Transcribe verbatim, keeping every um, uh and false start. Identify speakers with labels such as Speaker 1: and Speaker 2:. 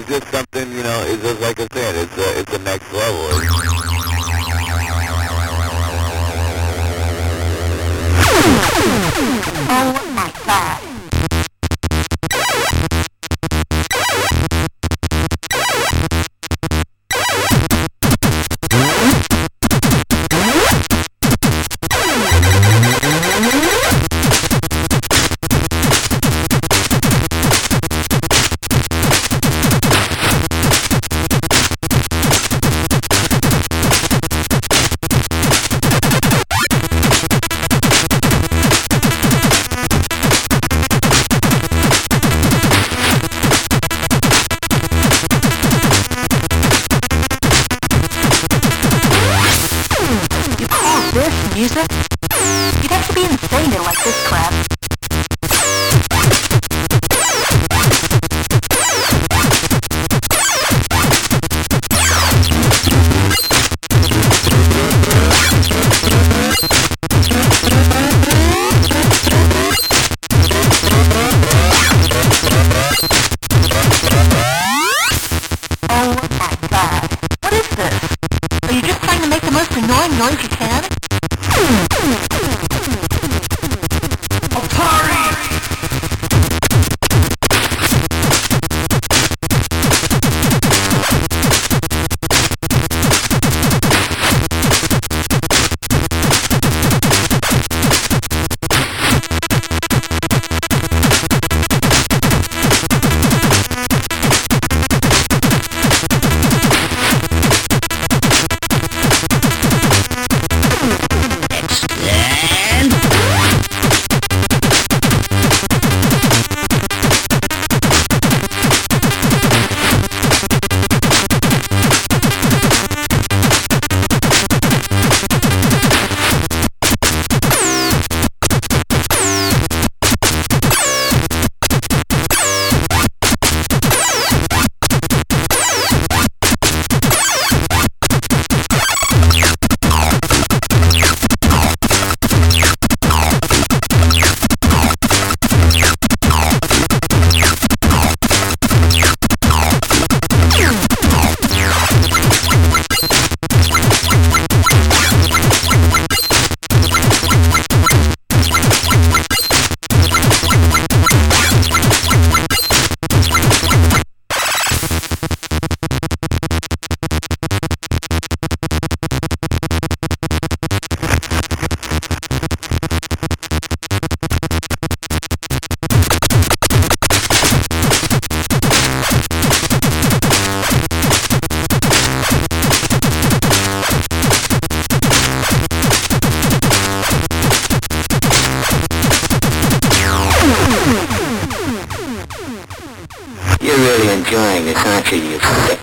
Speaker 1: just something, you know, it's just like I said, it's a, it's a next level.
Speaker 2: Oh my god. This music? You'd have to be insane to like this crap. Oh my god. What is this? Are you just trying to make the most annoying noise you can?
Speaker 3: You're really enjoying this, aren't you, you sick